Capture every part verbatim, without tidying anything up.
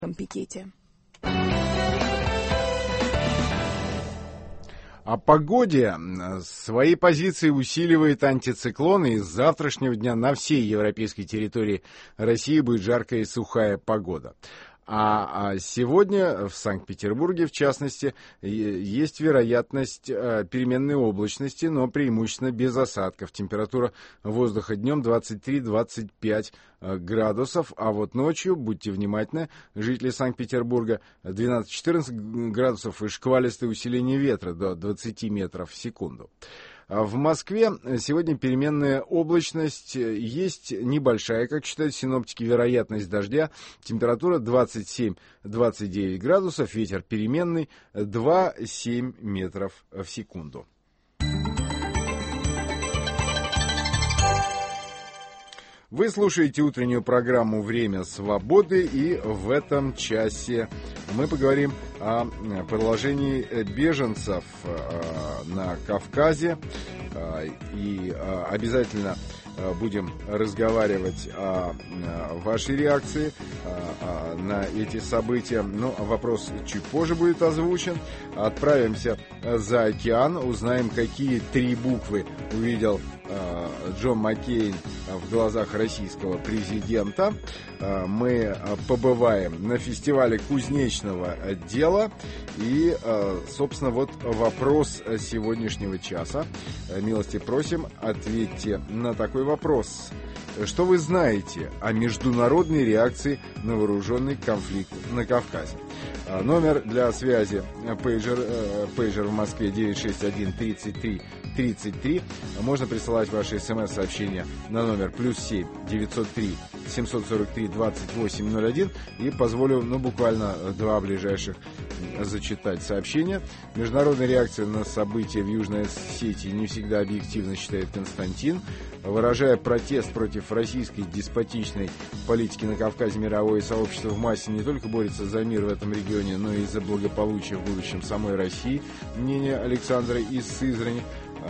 пикете. О погоде. Свои позиции усиливает антициклон, и с завтрашнего дня на всей европейской территории России будет жаркая и сухая погода. А сегодня в Санкт-Петербурге, в частности, есть вероятность переменной облачности, но преимущественно без осадков. Температура воздуха днем двадцать три - двадцать пять градусов, а вот ночью, будьте внимательны, жители Санкт-Петербурга, двенадцать - четырнадцать градусов и шквалистое усиление ветра до двадцати метров в секунду. В Москве сегодня переменная облачность, есть небольшая, как считают синоптики, вероятность дождя. Температура двадцать семь - двадцать девять градусов, ветер переменный два - семь метров в секунду. Вы слушаете утреннюю программу «Время свободы», и в этом часе мы поговорим о положении беженцев на Кавказе, и обязательно будем разговаривать о вашей реакции на эти события. Но вопрос чуть позже будет озвучен. Отправимся за океан, узнаем, какие три буквы увидел Джон Маккейн в глазах российского президента. Мы побываем на фестивале кузнечного дела. И, собственно, вот вопрос сегодняшнего часа. Милости просим, ответьте на такой вопрос. Что вы знаете о международной реакции на вооруженный конфликт на Кавказе? Номер для связи пейджер, пейджер в Москве девять шесть один тридцать три тридцать три. Можно присылать ваши смс-сообщения на номер плюс семь девятьсот три семьсот сорок три двадцать восемь ноль один. И позволю, ну, буквально два ближайших зачитать сообщения. Международная реакция на события в Южной Осетии не всегда объективно, считает Константин. Выражая протест против российской деспотичной политики на Кавказе, мировое сообщество в массе не только борется за мир в этом регионе, но и за благополучие в будущем самой России. Мнение Александра из Сызрани.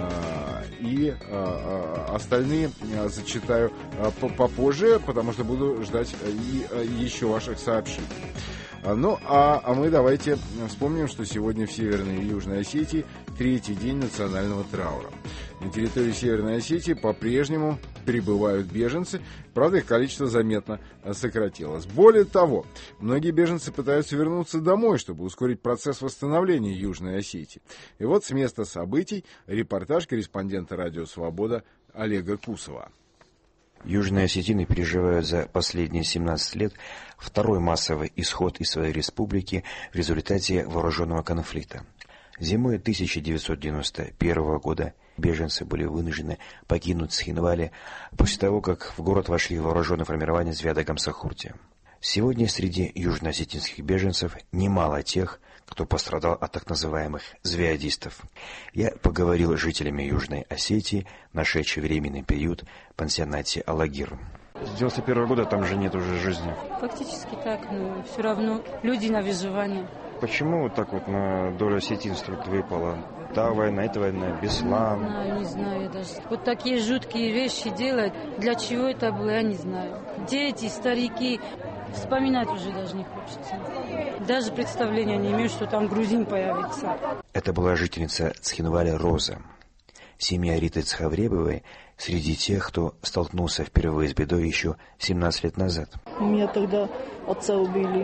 И остальные зачитаю попозже, потому что буду ждать и еще ваших сообщений. Ну, а, а мы давайте вспомним, что сегодня в Северной и Южной Осетии третий день национального траура. На территории Северной Осетии по-прежнему прибывают беженцы, правда, их количество заметно сократилось. Более того, многие беженцы пытаются вернуться домой, чтобы ускорить процесс восстановления Южной Осетии. И вот с места событий репортаж корреспондента «Радио Свобода» Олега Кусова. Южные осетины переживают за последние семнадцать лет второй массовый исход из своей республики в результате вооруженного конфликта. Зимой тысяча девятьсот девяносто первого года беженцы были вынуждены покинуть Цхинвали после того, как в город вошли вооруженные формирования Звяда-Гамсахурти. Сегодня среди южноосетинских беженцев немало тех, кто пострадал от так называемых звиадистов. Я поговорил с жителями Южной Осетии, нашедшей временный приют в пансионате «Алагир». С девяносто первого года там же нет уже жизни. Фактически так, но все равно люди на выживание. Почему вот так вот на долю осетинства выпало? Та война, эта война, Беслан. Не знаю, не знаю даже. Вот такие жуткие вещи делать, для чего это было, я не знаю. Дети, старики, вспоминать уже даже не хочется. Даже представления не имею, что там грузин появится. Это была жительница Цхинваля Роза. Семья Риты Цхавребовой среди тех, кто столкнулся впервые с бедой еще семнадцать лет назад. У меня тогда отца убили.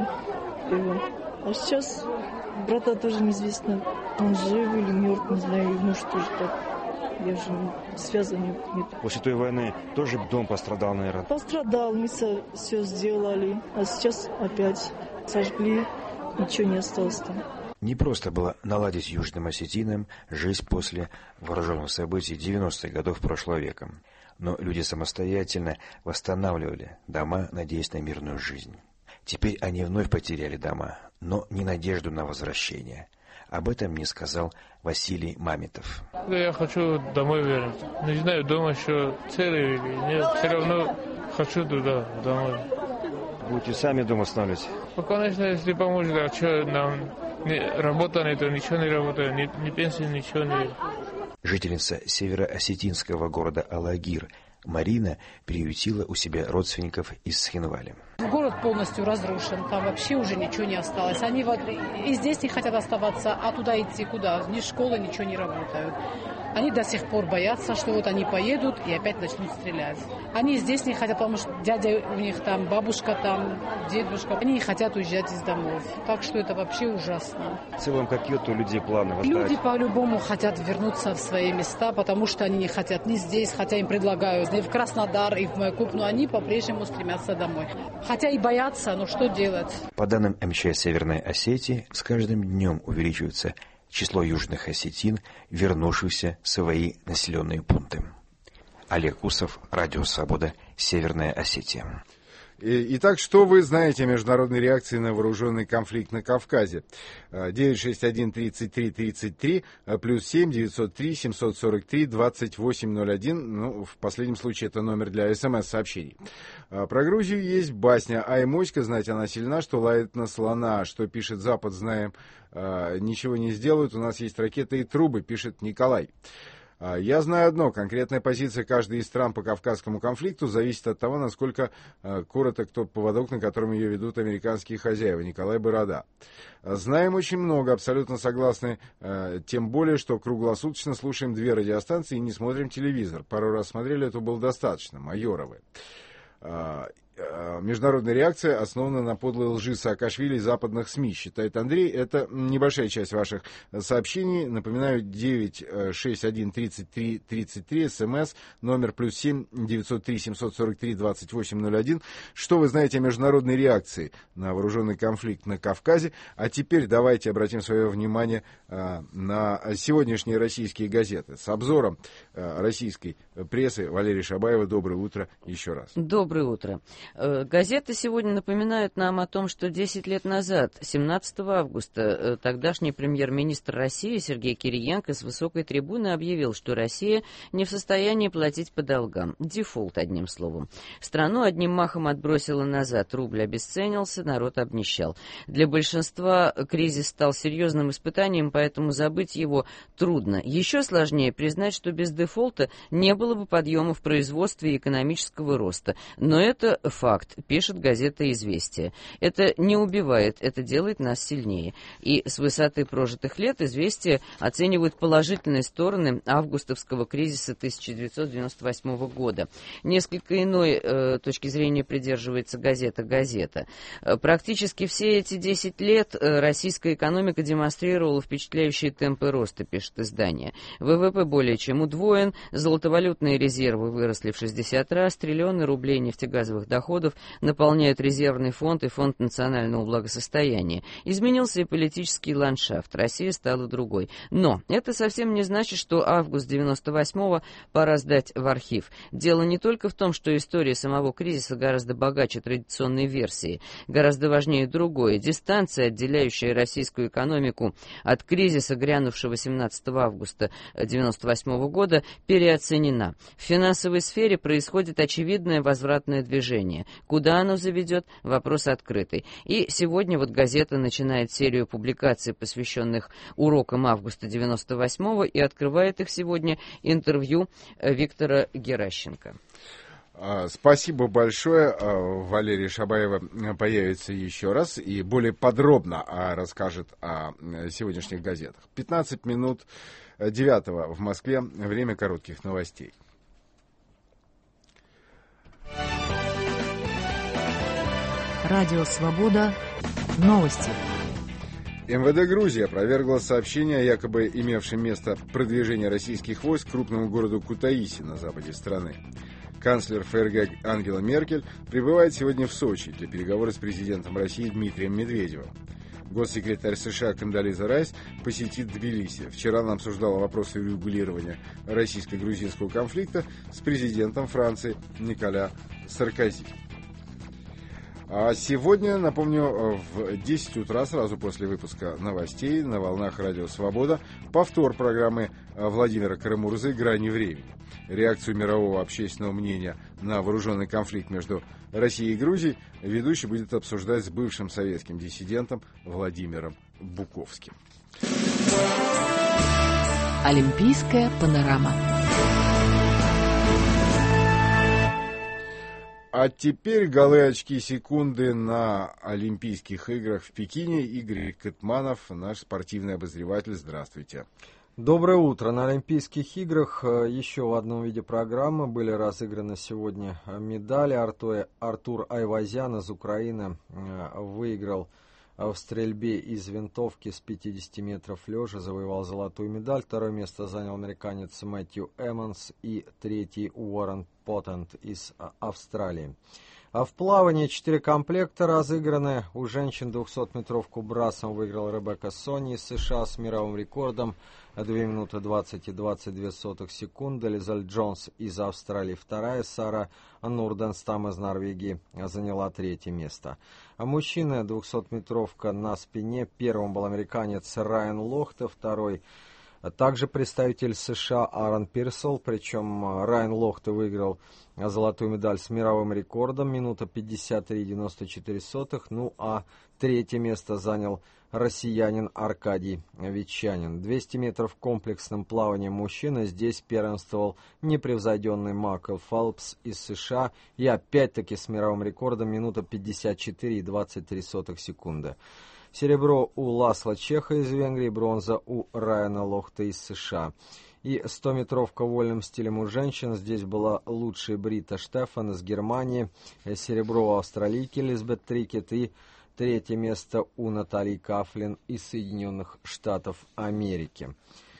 А сейчас брата тоже неизвестно, он жив или мертв, не знаю, и муж тоже так. Я же связан нет. После той войны тоже дом пострадал, наверное? Пострадал, мы все сделали, а сейчас опять сожгли, ничего не осталось там. Не просто было наладить южным осетинам жизнь после вооруженных событий девяностых годов прошлого века. Но люди самостоятельно восстанавливали дома, надеясь на мирную жизнь. Теперь они вновь потеряли дома, но не надежду на возвращение. Об этом мне сказал Василий Мамитов. Я хочу домой вернуться. Не знаю, дома еще целый или нет. Все равно хочу туда, домой. Будете сами дома останавливать? Ну, конечно, если поможет, а что нам не, работа нет, ничего не работает, ни, ни пенсии, ничего не. Жительница североосетинского города Алагир Марина приютила у себя родственников из Схинвали. Город полностью разрушен, там вообще уже ничего не осталось. Они вот и здесь не хотят оставаться, а туда идти куда? Ни школы, ничего не работают. Они до сих пор боятся, что вот они поедут и опять начнут стрелять. Они здесь не хотят, потому что дядя у них там, бабушка там, дедушка. Они не хотят уезжать из домов. Так что это вообще ужасно. В целом, какие-то у людей планы? Люди по-любому хотят вернуться в свои места, потому что они не хотят ни здесь, хотя им предлагают, ни в Краснодар, и в Майкоп, но они по-прежнему стремятся домой. Хотя и боятся, но что делать? По данным эм че эс Северной Осетии, с каждым днем увеличивается число южных осетин, вернувшихся в свои населенные пункты. Олег Усов, Радио Свобода, Северная Осетия. Итак, что вы знаете о международной реакции на вооруженный конфликт на Кавказе? девять шесть один тридцать три тридцать три, плюс семь девятьсот три семьсот сорок три двадцать восемь ноль один. Ну, в последнем случае это номер для смс-сообщений. Про Грузию есть басня. Ай, моська, знать она сильна, что лает на слона. Что пишет Запад, знаем, ничего не сделают. У нас есть ракеты и трубы, пишет Николай. Я знаю одно, конкретная позиция каждой из стран по Кавказскому конфликту зависит от того, насколько э, короток тот поводок, на котором ее ведут американские хозяева. Николай Борода. Знаем очень много, абсолютно согласны, э, тем более, что круглосуточно слушаем две радиостанции и не смотрим телевизор. Пару раз смотрели, это было достаточно, майоровы. Международная реакция основана на подлой лжи Саакашвили и западных СМИ, считает Андрей. Это небольшая часть ваших сообщений. Напоминаю, девять шесть один тридцать три тридцать три, смс, номер плюс семь девятьсот три семьсот сорок три двадцать восемь ноль один. Что вы знаете о международной реакции на вооруженный конфликт на Кавказе? А теперь давайте обратим свое внимание а, на сегодняшние российские газеты. С обзором а, российской прессы Валерия Шабаева. Доброе утро еще раз. Доброе утро. Газеты сегодня напоминают нам о том, что десять лет назад, семнадцатого августа, тогдашний премьер-министр России Сергей Кириенко с высокой трибуны объявил, что Россия не в состоянии платить по долгам. Дефолт, одним словом. Страну одним махом отбросило назад, рубль обесценился, народ обнищал. Для большинства кризис стал серьезным испытанием, поэтому забыть его трудно. Еще сложнее признать, что без дефолта не было бы подъема в производстве и экономического роста. Но это факт, пишет газета «Известия». Это не убивает, это делает нас сильнее. И с высоты прожитых лет «Известия» оценивают положительные стороны августовского кризиса тысяча девятьсот девяносто восьмого года. Несколько иной э, точки зрения придерживается газета «Газета». Практически все эти десять лет э, российская экономика демонстрировала впечатляющие темпы роста, пишет издание. ВВП более чем удвоен, золотовалютные резервы выросли в шестьдесят раз, триллионы рублей нефтегазовых доходов наполняют резервный фонд и фонд национального благосостояния. Изменился и политический ландшафт. Россия стала другой. Но это совсем не значит, что август девяносто восьмого пора сдать в архив. Дело не только в том, что история самого кризиса гораздо богаче традиционной версии. Гораздо важнее другое. Дистанция, отделяющая российскую экономику от кризиса, грянувшего семнадцатого августа девяносто восьмого года, переоценена. В финансовой сфере происходит очевидное возвратное движение. Куда оно заведет? Вопрос открытый. И сегодня вот газета начинает серию публикаций, посвященных урокам августа девяносто восьмого, и открывает их сегодня интервью Виктора Геращенко. Спасибо большое. Валерия Шабаева появится еще раз и более подробно расскажет о сегодняшних газетах. пятнадцать минут девятого в Москве. Время коротких новостей. Радио «Свобода». Новости. МВД Грузии опровергла сообщение о якобы имевшем место продвижении российских войск к крупному городу Кутаиси на западе страны. Канцлер ФРГ Ангела Меркель прибывает сегодня в Сочи для переговоров с президентом России Дмитрием Медведевым. Госсекретарь США Кондолиза Райс посетит Тбилиси. Вчера она обсуждала вопросы урегулирования российско-грузинского конфликта с президентом Франции Николя Саркози. А сегодня, напомню, в десять утра, сразу после выпуска новостей на волнах Радио Свобода, повтор программы Владимира Карамурзы «Грани времени». Реакцию мирового общественного мнения на вооруженный конфликт между Россией и Грузией ведущий будет обсуждать с бывшим советским диссидентом Владимиром Буковским. Олимпийская панорама. А теперь голы, очки, секунды на Олимпийских играх в Пекине. Игорь Катманов, наш спортивный обозреватель. Здравствуйте. Доброе утро. На Олимпийских играх еще в одном виде программы были разыграны сегодня медали. Артур, Артур Айвазян из Украины выиграл в стрельбе из винтовки с пятидесяти метров лежа, завоевал золотую медаль. Второе место занял американец Мэтью Эммонс и третий Уоррен Поттент из Австралии. А в плавании четыре комплекта разыграны. У женщин двухсотметровку брасом выиграла Ребекка Сони из США с мировым рекордом две минуты двадцать и двадцать две сотых секунды. Лизель Джонс из Австралии вторая. Сара Нурденстам из Норвегии заняла третье место. А мужчины двухсотметровка на спине. Первым был американец Райан Лохте, второй также представитель США Аарон Пирсол, причем Райан Лохте выиграл золотую медаль с мировым рекордом, минута пятьдесят три и девяносто четыре сотых, ну а третье место занял россиянин Аркадий Ветчанин. двести метров комплексным плаванием мужчины здесь первенствовал непревзойденный Майкл Фелпс из США и опять-таки с мировым рекордом минута пятьдесят четыре и двадцать три сотых секунды. Серебро у Ласла Чеха из Венгрии, бронза у Райана Лохте из США. И стометровка вольным стилем у женщин. Здесь была лучшей Брита Штефан из Германии. Серебро у австралийки Лизбет Трикет. И третье место у Натальи Кафлин из Соединенных Штатов Америки.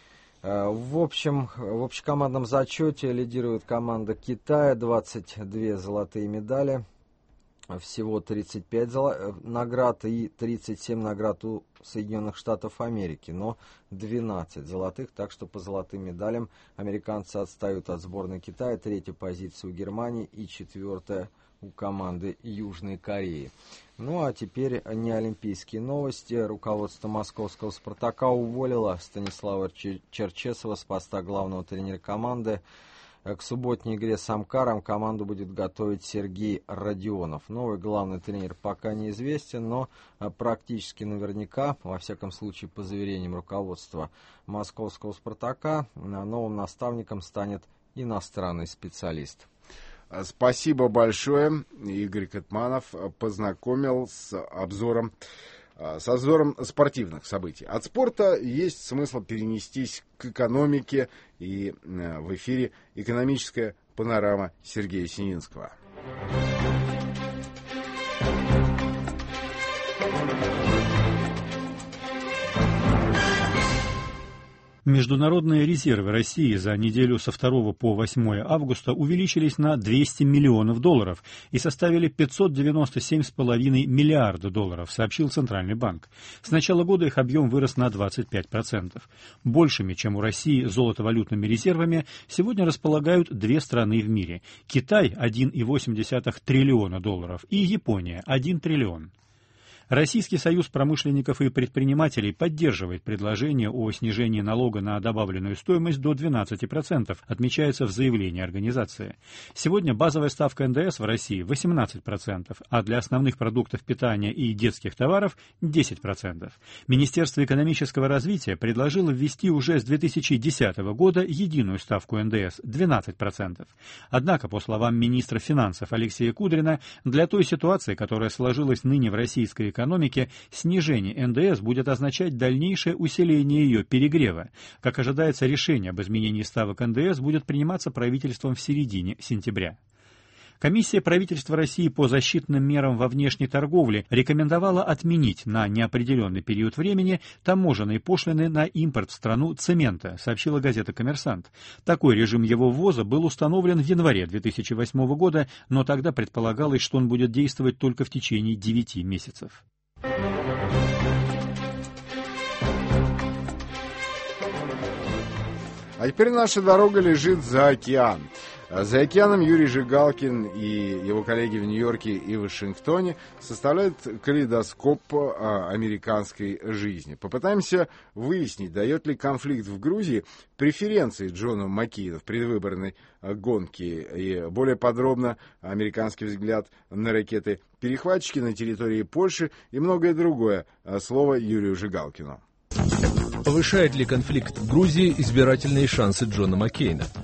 В общем, в общекомандном зачете лидирует команда Китая. двадцать две золотые медали. Всего тридцать пять наград и тридцать семь наград у Соединенных Штатов Америки, но двенадцать золотых, так что по золотым медалям американцы отстают от сборной Китая, третья позиция у Германии и четвертая у команды Южной Кореи. Ну а теперь неолимпийские новости. Руководство московского «Спартака» уволило Станислава Черчесова с поста главного тренера команды. К субботней игре с Амкаром команду будет готовить Сергей Родионов. Новый главный тренер пока неизвестен, но практически наверняка, во всяком случае по заверениям руководства московского «Спартака», новым наставником станет иностранный специалист. Спасибо большое. Игорь Катманов познакомил с обзором с обзором спортивных событий. От спорта есть смысл перенестись к экономике, и в эфире «Экономическая панорама» Сергея Сининского. Международные резервы России за неделю со второго по восьмое августа увеличились на двести миллионов долларов и составили пятьсот девяносто семь целых пять десятых миллиарда долларов, сообщил Центральный банк. С начала года их объем вырос на двадцать пять процентов. Большими, чем у России, золотовалютными резервами сегодня располагают две страны в мире. Китай – один целых восемь десятых триллиона долларов и Япония – один триллион. Российский союз промышленников и предпринимателей поддерживает предложение о снижении налога на добавленную стоимость до двенадцати процентов, отмечается в заявлении организации. Сегодня базовая ставка эн дэ эс в России восемнадцать процентов, а для основных продуктов питания и детских товаров десять процентов. Министерство экономического развития предложило ввести уже с две тысячи десятого года единую ставку эн дэ эс двенадцать процентов. Однако, по словам министра финансов Алексея Кудрина, для той ситуации, которая сложилась ныне в российской экономике, экономике, снижение эн дэ эс будет означать дальнейшее усиление ее перегрева. Как ожидается, решение об изменении ставок эн дэ эс будет приниматься правительством в середине сентября. Комиссия правительства России по защитным мерам во внешней торговле рекомендовала отменить на неопределенный период времени таможенные пошлины на импорт в страну цемента, сообщила газета «Коммерсант». Такой режим его ввоза был установлен в январе две тысячи восьмого года, но тогда предполагалось, что он будет действовать только в течение девяти месяцев. А теперь наша дорога лежит за океан. За океаном Юрий Жигалкин и его коллеги в Нью-Йорке и Вашингтоне составляют калейдоскоп американской жизни. Попытаемся выяснить, дает ли конфликт в Грузии преференции Джону Маккейну в предвыборной гонке. И более подробно американский взгляд на ракеты-перехватчики на территории Польши и многое другое. Слово Юрию Жигалкину. Повышает ли конфликт в Грузии избирательные шансы Джона Маккейна?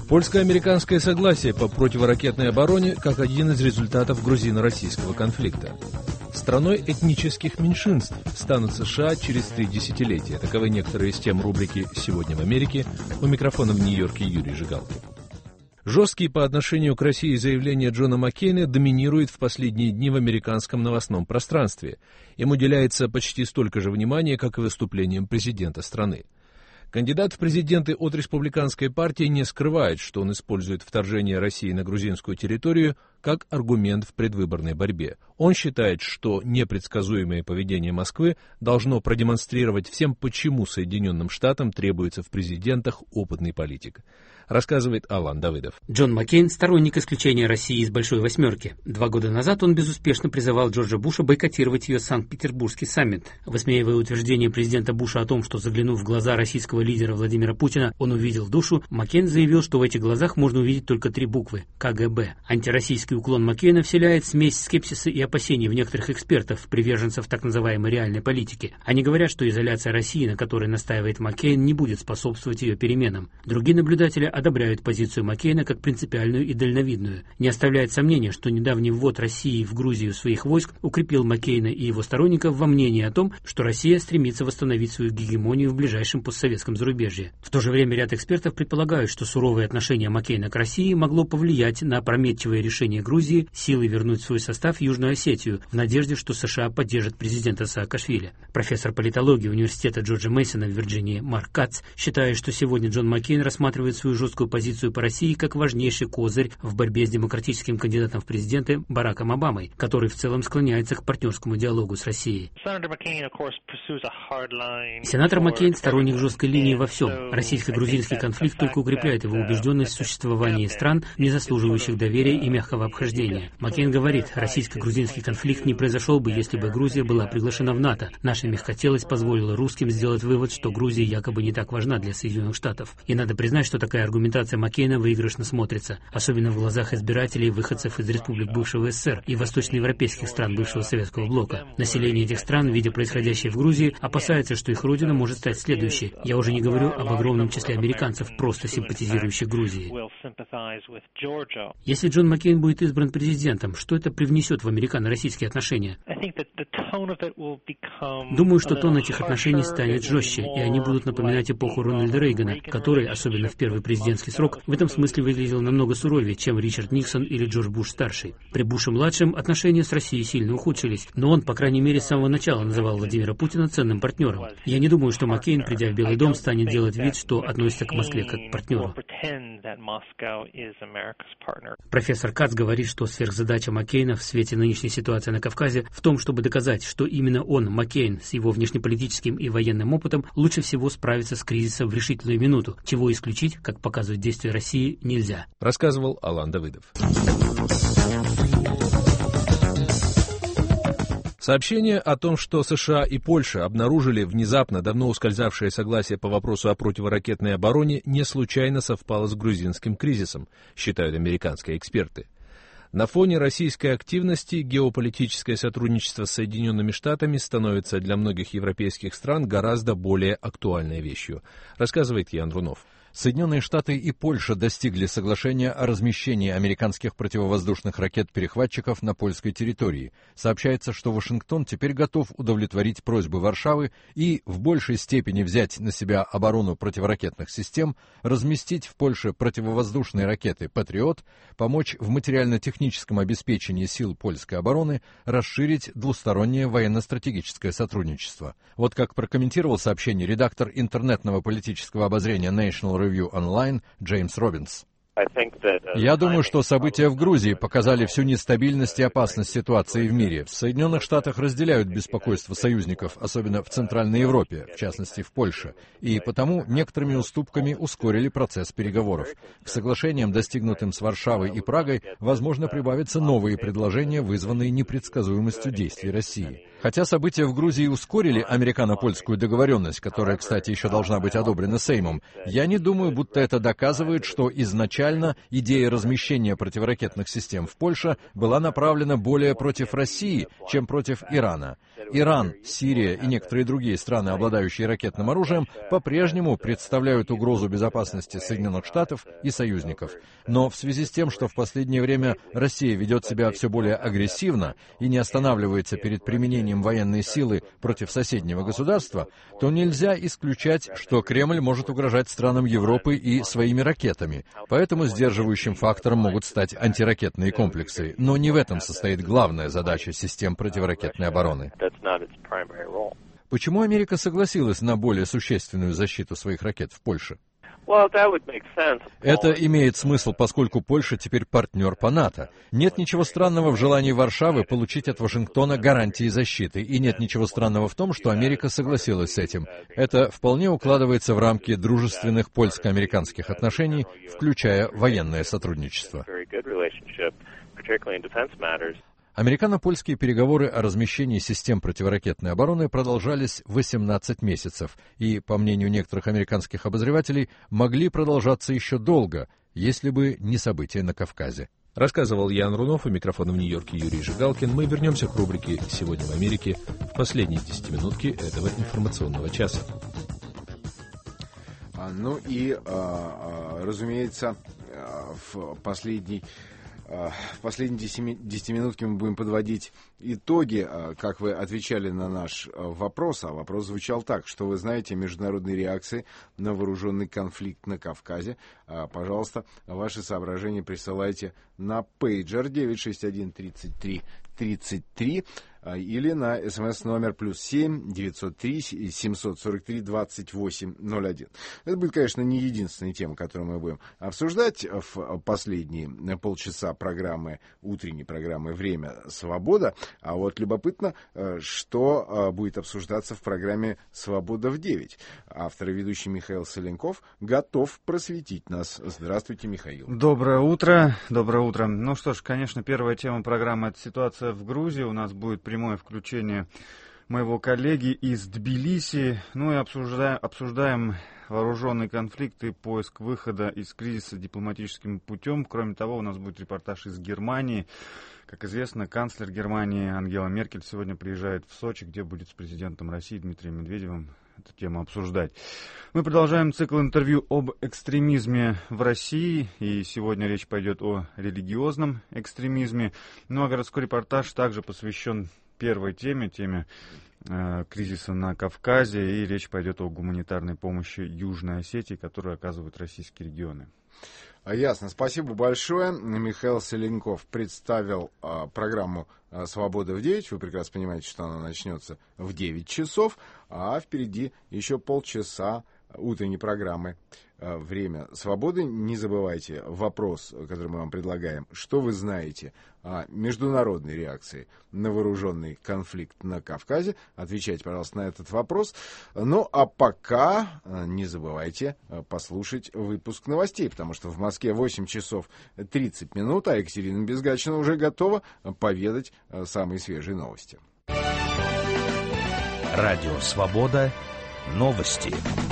Польско-американское согласие по противоракетной обороне как один из результатов грузино-российского конфликта. Страной этнических меньшинств станут США через три десятилетия. Таковы некоторые из тем рубрики «Сегодня в Америке». У микрофона в Нью-Йорке Юрий Жигалкин. Жесткие по отношению к России заявления Джона Маккейна доминируют в последние дни в американском новостном пространстве. Им уделяется почти столько же внимания, как и выступлениям президента страны. Кандидат в президенты от республиканской партии не скрывает, что он использует вторжение России на грузинскую территорию как аргумент в предвыборной борьбе. Он считает, что непредсказуемое поведение Москвы должно продемонстрировать всем, почему Соединенным Штатам требуется в президентах опытный политик. Рассказывает Алан Давыдов. Джон Маккейн – сторонник исключения России из Большой Восьмерки. Два года назад он безуспешно призывал Джорджа Буша бойкотировать ее Санкт-Петербургский саммит. Высмеивая утверждение президента Буша о том, что, заглянув в глаза российского лидера Владимира Путина, он увидел душу, Маккейн заявил, что в этих глазах можно увидеть только три буквы – ка гэ бэ. Антироссийский уклон Маккейна вселяет смесь скепсиса и опасений в некоторых экспертов, приверженцев так называемой реальной политики. Они говорят, что изоляция России, на которой настаивает Маккейн, не будет способствовать ее переменам. Другие наблюдатели одобряют позицию Маккейна как принципиальную и дальновидную. Не оставляет сомнения, что недавний ввод России в Грузию своих войск укрепил Маккейна и его сторонников во мнении о том, что Россия стремится восстановить свою гегемонию в ближайшем постсоветском зарубежье. В то же время ряд экспертов предполагают, что суровое отношение Маккейна к России могло повлиять на опрометчивое решение Грузии силой вернуть в свой состав Южную Осетию в надежде, что США поддержат президента Саакашвили. Профессор политологии университета Джорджа Мейсона в Вирджинии Марк Кац считает, что сегодня Джон Маккейн рассматривает свою жесткую позицию по России как важнейший козырь в борьбе с демократическим кандидатом в президенты Бараком Обамой, который в целом склоняется к партнерскому диалогу с Россией. Сенатор Маккейн – сторонник жесткой линии во всем. Российско-грузинский конфликт только укрепляет его убежденность в существовании стран, не заслуживающих доверия и мягкого обхождения. Маккейн говорит, российско-грузинский конфликт не произошел бы, если бы Грузия была приглашена в НАТО. Наша мягкотелость позволила русским сделать вывод, что Грузия якобы не так важна для Соединенных Штатов. И надо признать, что такая аргументация Маккейна выигрышно смотрится, особенно в глазах избирателей, выходцев из республик бывшего эс эс эс эр и восточноевропейских стран бывшего советского блока. Население этих стран, видя происходящее в Грузии, опасается, что их родина может стать следующей. Я уже не говорю об огромном числе американцев, просто симпатизирующих Грузии. Если Джон Маккейн будет избран президентом, что это привнесет в американо-российские отношения? Думаю, что тон этих отношений станет жестче, и они будут напоминать эпоху Рональда Рейгана, который, особенно в первый президентский срок, в этом смысле выглядел намного суровее, чем Ричард Никсон или Джордж Буш-старший. При Буше-младшем отношения с Россией сильно ухудшились, но он, по крайней мере, с самого начала называл Владимира Путина ценным партнером. Я не думаю, что Маккейн, придя в Белый дом, станет делать вид, что относится к Москве как к партнеру. Профессор Кац говорит, что сверхзадача Маккейна в свете нынешней ситуации на Кавказе в том, чтобы доказать, что именно он, Маккейн, с его внешнеполитическим и военным опытом, лучше всего справится с кризисом в решительную минуту, чего исключить, как показывают действия России, нельзя. Рассказывал Алан Давыдов. Сообщение о том, что США и Польша обнаружили внезапно давно ускользавшее согласие по вопросу о противоракетной обороне, не случайно совпало с грузинским кризисом, считают американские эксперты. На фоне российской активности геополитическое сотрудничество с Соединенными Штатами становится для многих европейских стран гораздо более актуальной вещью, рассказывает Ян Рунов. Соединенные Штаты и Польша достигли соглашения о размещении американских противовоздушных ракет-перехватчиков на польской территории. Сообщается, что Вашингтон теперь готов удовлетворить просьбы Варшавы и в большей степени взять на себя оборону противоракетных систем, разместить в Польше противовоздушные ракеты «Патриот», помочь в материально-техническом обеспечении сил польской обороны, расширить двустороннее военно-стратегическое сотрудничество. Вот как прокомментировал сообщение редактор интернетного политического обозрения National Review Online Джеймс Робинс. Я думаю, что события в Грузии показали всю нестабильность и опасность ситуации в мире. В Соединенных Штатах разделяют беспокойство союзников, особенно в Центральной Европе, в частности в Польше, и потому некоторыми уступками ускорили процесс переговоров. К соглашениям, достигнутым с Варшавой и Прагой, возможно, прибавятся новые предложения, вызванные непредсказуемостью действий России. Хотя события в Грузии ускорили американо-польскую договоренность, которая, кстати, еще должна быть одобрена Сеймом, я не думаю, будто это доказывает, что изначально идея размещения противоракетных систем в Польше была направлена более против России, чем против Ирана. Иран, Сирия и некоторые другие страны, обладающие ракетным оружием, по-прежнему представляют угрозу безопасности Соединенных Штатов и союзников. Но в связи с тем, что в последнее время Россия ведет себя все более агрессивно и не останавливается перед применением военной силы против соседнего государства, то нельзя исключать, что Кремль может угрожать странам Европы и своими ракетами. Поэтому сдерживающим фактором могут стать антиракетные комплексы. Но не в этом состоит главная задача систем противоракетной обороны. Почему Америка согласилась на более существенную защиту своих ракет в Польше? Это имеет смысл, поскольку Польша теперь партнер по НАТО. Нет ничего странного в желании Варшавы получить от Вашингтона гарантии защиты, и нет ничего странного в том, что Америка согласилась с этим. Это вполне укладывается в рамки дружественных польско-американских отношений, включая военное сотрудничество. Американо-польские переговоры о размещении систем противоракетной обороны продолжались восемнадцать месяцев и, по мнению некоторых американских обозревателей, могли продолжаться еще долго, если бы не события на Кавказе. Рассказывал Ян Рунов, у микрофона в Нью-Йорке Юрий Жигалкин. Мы вернемся к рубрике «Сегодня в Америке» в последней десятиминутке этого информационного часа. Ну и, разумеется, в последний В последние десять минутки мы будем подводить итоги, как вы отвечали на наш вопрос. А вопрос звучал так: что вы знаете о международной реакции на вооруженный конфликт на Кавказе? Пожалуйста, ваши соображения присылайте на пейджер девять шесть один тридцать три тридцать три или на смс-номер плюс семь девятьсот три семьсот сорок три двадцать восемь ноль один. Это будет, конечно, не единственная тема, которую мы будем обсуждать в последние полчаса программы, утренней программы «Время свобода». А вот любопытно, что будет обсуждаться в программе «Свобода в девять». Автор и ведущий Михаил Соленков готов просветить нас. Здравствуйте, Михаил. Доброе утро. Доброе утро. Ну что ж, конечно, первая тема программы — это ситуация в Грузии. У нас будет прямое включение моего коллеги из Тбилиси. Ну и обсуждаем, обсуждаем вооруженный конфликт и поиск выхода из кризиса дипломатическим путем. Кроме того, у нас будет репортаж из Германии. Как известно, канцлер Германии Ангела Меркель сегодня приезжает в Сочи, где будет с президентом России Дмитрием Медведевым эту тему обсуждать. Мы продолжаем цикл интервью об экстремизме в России, и сегодня речь пойдет о религиозном экстремизме. Ну а городской репортаж также посвящен первой теме, теме э, кризиса на Кавказе, и речь пойдет о гуманитарной помощи Южной Осетии, которую оказывают российские регионы. Ясно. Спасибо большое. Михаил Соленков представил а, программу а, «Свобода в девять». Вы прекрасно понимаете, что она начнется в девять часов, а впереди еще полчаса утренней программы «Время свободы». Не забывайте вопрос, который мы вам предлагаем. Что вы знаете о международной реакции на вооруженный конфликт на Кавказе? Отвечайте, пожалуйста, на этот вопрос. Ну, а пока не забывайте послушать выпуск новостей, потому что в Москве восемь часов тридцать минут, а Екатерина Безгачина уже готова поведать самые свежие новости. Радио «Свобода». Новости.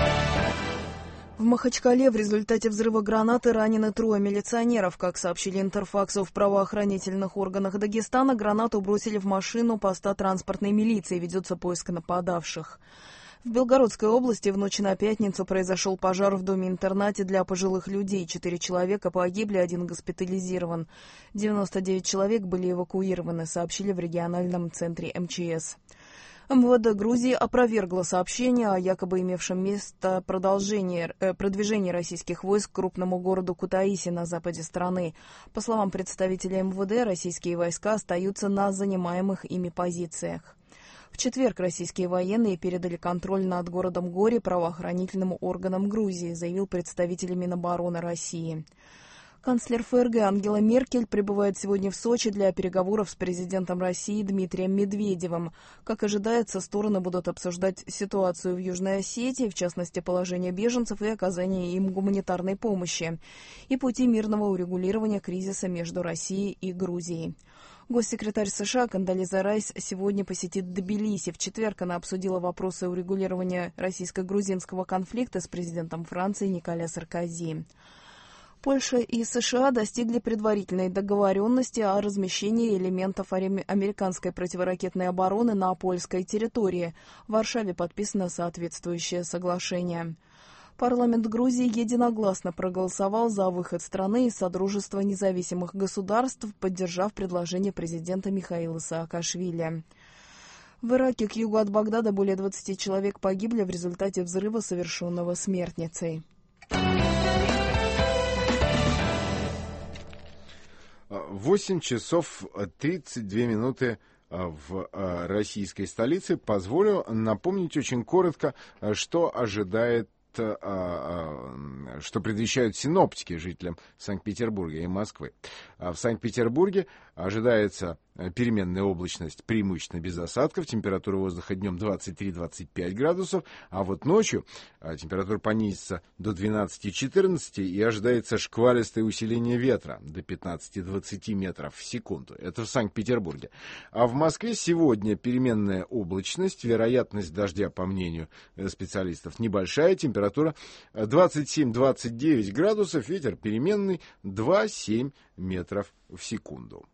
В Махачкале в результате взрыва гранаты ранены трое милиционеров. Как сообщили Интерфаксу, в правоохранительных органах Дагестана гранату бросили в машину поста транспортной милиции. Ведется поиск нападавших. В Белгородской области в ночь на пятницу произошел пожар в доме-интернате для пожилых людей. Четыре человека погибли, один госпитализирован. девяносто девять человек были эвакуированы, сообщили в региональном центре эм че эс. эм вэ дэ Грузии опровергло сообщение о якобы имевшем место продолжении, э, продвижении российских войск к крупному городу Кутаиси на западе страны. По словам представителя эм вэ дэ, российские войска остаются на занимаемых ими позициях. В четверг российские военные передали контроль над городом Гори правоохранительным органам Грузии, заявил представитель Минобороны России. Канцлер эф эр гэ Ангела Меркель прибывает сегодня в Сочи для переговоров с президентом России Дмитрием Медведевым. Как ожидается, стороны будут обсуждать ситуацию в Южной Осетии, в частности, положение беженцев и оказание им гуманитарной помощи, и пути мирного урегулирования кризиса между Россией и Грузией. Госсекретарь США Кондолиза Райс сегодня посетит Тбилиси. В четверг она обсудила вопросы урегулирования российско-грузинского конфликта с президентом Франции Николя Саркози. Польша и США достигли предварительной договоренности о размещении элементов американской противоракетной обороны на польской территории. В Варшаве подписано соответствующее соглашение. Парламент Грузии единогласно проголосовал за выход страны из Содружества независимых государств, поддержав предложение президента Михаила Саакашвили. В Ираке к югу от Багдада более двадцати человек погибли в результате взрыва, совершенного смертницей. восемь часов тридцать две минуты в российской столице. Позволю напомнить очень коротко, что ожидает, что предвещают синоптики жителям Санкт-Петербурга и Москвы. В Санкт-Петербурге ожидается переменная облачность, преимущественно без осадков, температура воздуха днем двадцать три — двадцать пять градусов, а вот ночью температура понизится до двенадцати-четырнадцати и ожидается шквалистое усиление ветра до пятнадцати — двадцати метров в секунду. Это в Санкт-Петербурге. А в Москве сегодня переменная облачность, вероятность дождя, по мнению специалистов, небольшая, температура двадцать семь — двадцать девять градусов, ветер переменный два — семь метров в секунду.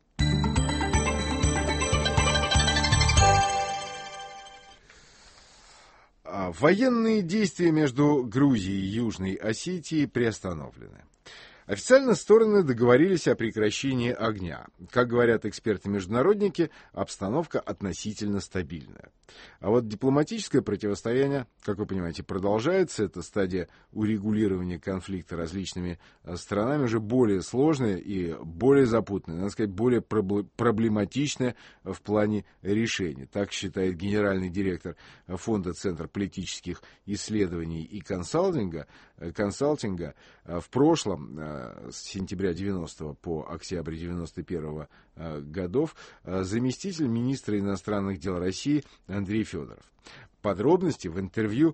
Военные действия между Грузией и Южной Осетией приостановлены. Официально стороны договорились о прекращении огня. Как говорят эксперты-международники, обстановка относительно стабильная. А вот дипломатическое противостояние, как вы понимаете, продолжается. Это стадия урегулирования конфликта различными сторонами уже более сложная и более запутанная, надо сказать, более проблематичная в плане решения. Так считает генеральный директор Фонда Центр политических исследований и консалтинга. консалтинга. В прошлом, с сентября девяностого по октябрь девяносто первого годов, заместитель министра иностранных дел России Андрей Федоров. Подробности в интервью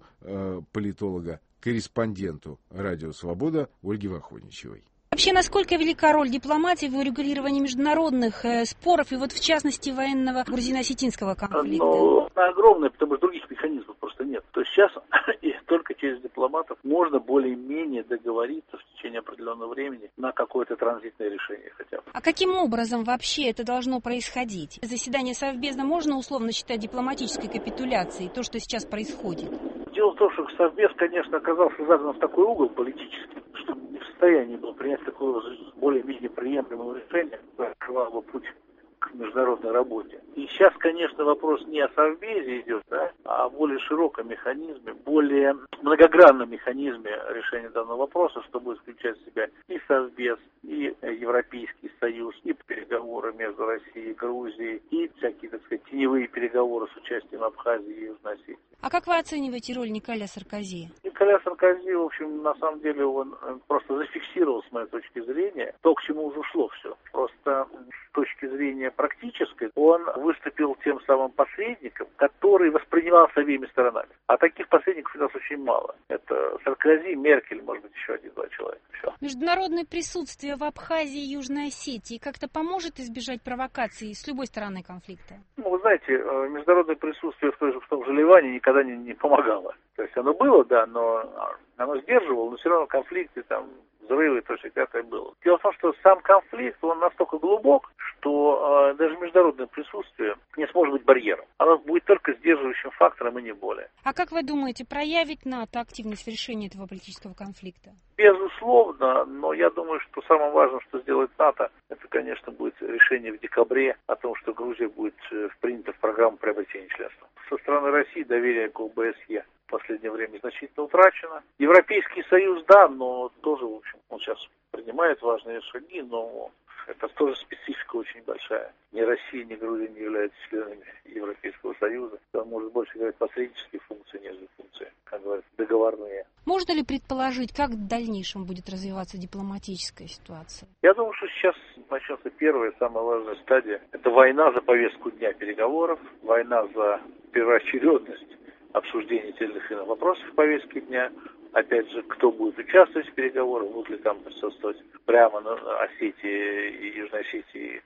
политолога-корреспонденту «Радио Свобода» Ольги Вахоничевой. Вообще, насколько велика роль дипломатии в урегулировании международных э, споров, и вот в частности военного грузино-осетинского конфликта? Ну, она огромная, потому что других механизмов просто нет. То есть сейчас и только через дипломатов можно более-менее договориться в течение определенного времени на какое-то транзитное решение хотя бы. А каким образом вообще это должно происходить? Заседание Совбеза можно условно считать дипломатической капитуляцией, то, что сейчас происходит? Дело в том, что Совбез, конечно, оказался загнан в такой угол политический, что не в состоянии был принять такое более-менее приемлемое решение, которое открывало бы путь к международной работе. И сейчас, конечно, вопрос не о Совбезе идет, да, а о более широком механизме, более многогранном механизме решения данного вопроса, что будет включать в себя и Совбез, и Европейский Союз, и переговоры между Россией и Грузией, и всякие, так сказать, теневые переговоры с участием Абхазии и Южной Осетии. А как вы оцениваете роль Николя Саркози? Николя Саркози, в общем, на самом деле, он просто зафиксировал, с моей точки зрения, то, к чему уже шло все. Просто с точки зрения практической, он выступил тем самым посредником, который воспринимался обеими сторонами. А таких посредников у нас очень мало. Это Саркози, Меркель, может быть, еще один-два человека. Все. Международное присутствие в Абхазии и Южной Осетии как-то поможет избежать провокаций с любой стороны конфликта? Ну, вы знаете, международное присутствие в, той же, в том же Ливане никогда не, не помогало. То есть оно было, да, но оно сдерживало, но все равно конфликты, там, взрывы, то, что пятое было. Дело в том, что сам конфликт, он настолько глубок, что э, даже международное присутствие не сможет быть барьером. Оно будет только сдерживающим фактором и не более. А как вы думаете, проявит НАТО активность в решении этого политического конфликта? Безусловно, но я думаю, что самое важное, что сделает НАТО, это, конечно, будет решение в декабре о том, что Грузия будет принята в программу приобретения членства. Со стороны России доверие к ОБСЕ в последнее время значительно утрачено. Европейский Союз, да, но тоже, в общем, он сейчас принимает важные шаги, но это тоже специфика очень большая. Ни Россия, ни Грузия не являются членами Европейского Союза. Он может больше играть посреднические функции, нежели функции, как говорят, договорные. Можно ли предположить, как в дальнейшем будет развиваться дипломатическая ситуация? Я думаю, что сейчас начнется первая, самая важная стадия. Это война за повестку дня переговоров, война за первоочередность обсуждения тех или иных вопросов в повестке дня. Опять же, кто будет участвовать в переговорах, будут ли там присутствовать прямо на Осетии и Южной Осетии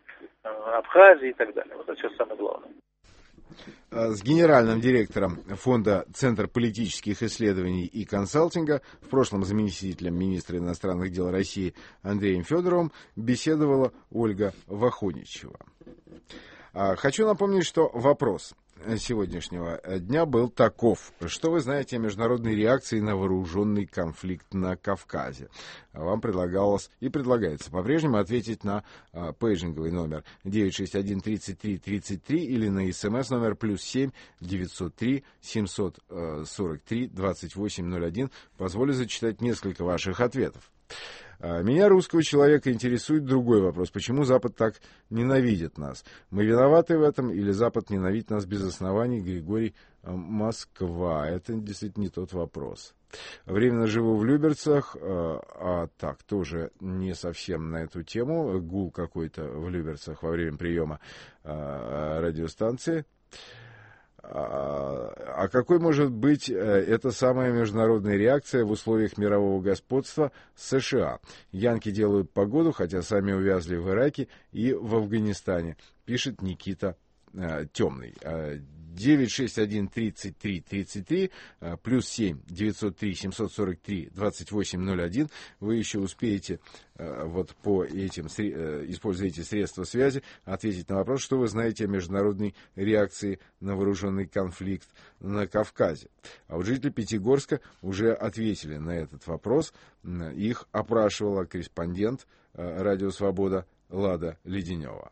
Абхазии и так далее. Вот это сейчас самое главное. С генеральным директором фонда «Центр политических исследований и консалтинга», в прошлом заместителем министра иностранных дел России Андреем Федоровым, беседовала Ольга Вахоничева. Хочу напомнить, что вопрос сегодняшнего дня был таков. Что вы знаете о международной реакции на вооруженный конфликт на Кавказе? Вам предлагалось и предлагается по-прежнему ответить на а, пейджинговый номер девять шесть один тридцать три тридцать три или на смс номер плюс семь девятьсот три семьсот сорок три двадцать восемь ноль один. Позволю зачитать несколько ваших ответов. Меня, русского человека, интересует другой вопрос. Почему Запад так ненавидит нас? Мы виноваты в этом или Запад ненавидит нас без оснований? Григорий, Москва. Это действительно не тот вопрос. Временно живу в Люберцах, а так, тоже не совсем на эту тему. Гул какой-то в Люберцах во время приема радиостанции. А какой может быть эта самая международная реакция в условиях мирового господства США? Янки делают погоду, хотя сами увязли в Ираке и в Афганистане, пишет Никита э, Темный. девять шесть один тридцать три тридцать три плюс семь девятьсот три семьсот сорок три двадцать восемь ноль один. Вы еще успеете вот по этим, используя эти средства связи, ответить на вопрос, что вы знаете о международной реакции на вооруженный конфликт на Кавказе. А вот жители Пятигорска уже ответили на этот вопрос. Их опрашивала корреспондент «Радио Свобода» Лада Леденева.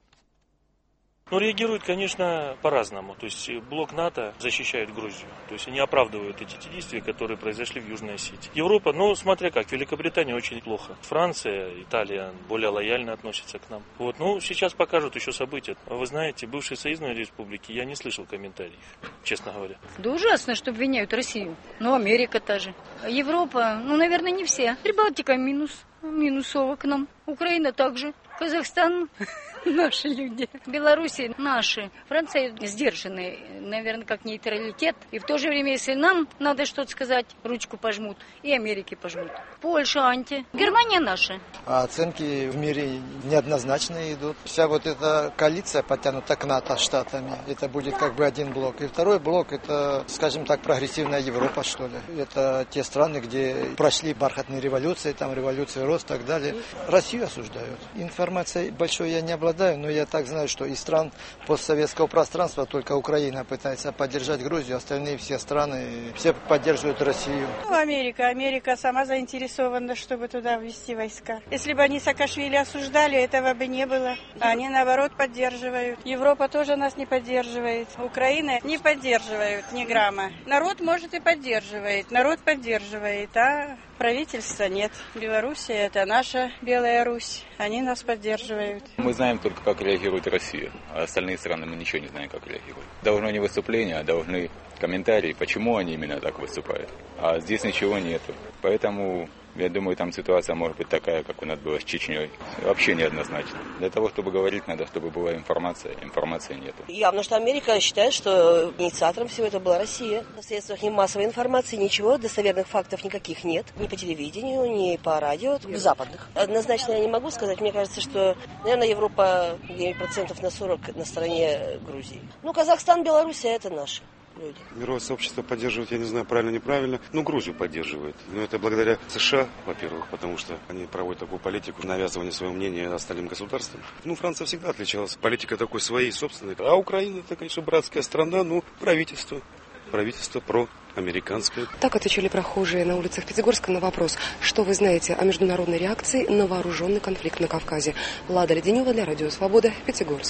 Ну, реагируют, конечно, по-разному. То есть блок НАТО защищает Грузию. То есть они оправдывают эти действия, которые произошли в Южной Осетии. Европа, ну, смотря как, Великобритания очень плохо. Франция, Италия более лояльно относятся к нам. Вот, ну, сейчас покажут еще события. Вы знаете, бывшие союзные республики, я не слышал комментариев, честно говоря. Да ужасно, что обвиняют Россию. Ну, Америка та же. Европа, ну, наверное, не все. Прибалтика минус, минусово к нам. Украина также. Казахстан наши люди. Белоруссия наши. Франция сдержанные, наверное, как нейтралитет. И в то же время, если нам надо что-то сказать, ручку пожмут. И Америке пожмут. Польша анти. Германия наша. А оценки в мире неоднозначные идут. Вся вот эта коалиция потянута к НАТО штатами. Это будет как бы один блок. И второй блок, это, скажем так, прогрессивная Европа, что ли. Это те страны, где прошли бархатные революции, там революции, рост и так далее. Россию осуждают. Информации большой я не обладаю, но я так знаю, что из стран постсоветского пространства только Украина пытается поддержать Грузию, остальные все страны, все поддерживают Россию. Ну, Америка. Америка сама заинтересована, чтобы туда ввести войска. Если бы они Саакашвили осуждали, этого бы не было. Они, наоборот, поддерживают. Европа тоже нас не поддерживает. Украина не поддерживает ни грамма. Народ, может, и поддерживает. Народ поддерживает, а правительства нет. Белоруссия – это наша Белая Русь. Они нас поддерживают. Мы знаем только, как реагирует Россия, а остальные страны мы ничего не знаем, как реагируют. Должны не выступления, а должны комментарии, почему они именно так выступают. А здесь ничего нету. Поэтому, я думаю, там ситуация может быть такая, как у нас была с Чечней. Вообще неоднозначно. Для того, чтобы говорить, надо, чтобы была информация. Информации нету. Явно, что Америка считает, что инициатором всего этого была Россия. В средствах массовой информации ничего, достоверных фактов никаких нет. Ни по телевидению, ни по радио, западных. Однозначно я не могу сказать. Мне кажется, что, наверное, Европа процентов на сорок на стороне Грузии. Ну, Казахстан, Белоруссия – это наши люди. Мировое сообщество поддерживает, я не знаю, правильно, неправильно, ну, Грузию поддерживает. Но это благодаря США, во-первых, потому что они проводят такую политику навязывания своего мнения остальным государствам. Ну, Франция всегда отличалась политикой такой своей, собственной. А Украина, это, конечно, братская страна, ну, правительство. Правительство проамериканское. Так отвечали прохожие на улицах Пятигорска на вопрос, что вы знаете о международной реакции на вооруженный конфликт на Кавказе. Лада Леденева для Радио Свобода, Пятигорск.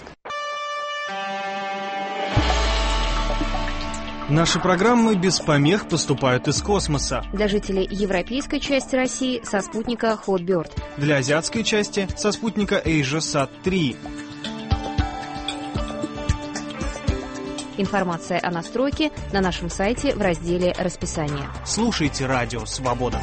Наши программы без помех поступают из космоса. Для жителей европейской части России со спутника Hotbird. Для азиатской части со спутника AsiaSat три. Информация о настройке на нашем сайте в разделе «Расписание». Слушайте Радио Свобода.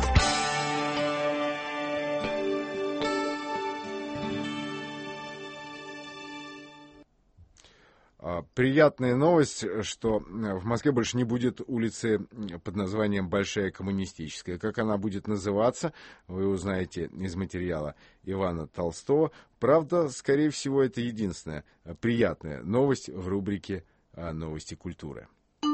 приятная новость, что в Москве больше не будет улицы под названием Большая Коммунистическая. Как она будет называться, вы узнаете из материала Ивана Толстого. Правда, скорее всего, это единственная приятная новость в рубрике «Новости культуры».